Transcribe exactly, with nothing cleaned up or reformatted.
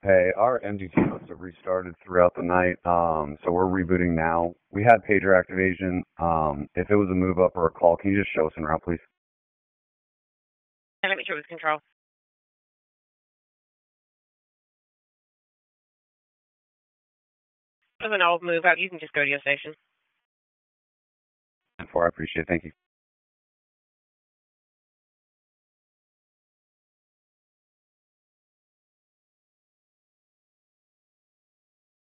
Hey, our M D T must have restarted throughout the night, um, so we're rebooting now. We had pager activation. Um, if it was a move up or a call, can you just show us en route, please? And let me check with control. As an old move up, you can just go to your station. Four, I appreciate it. Thank you.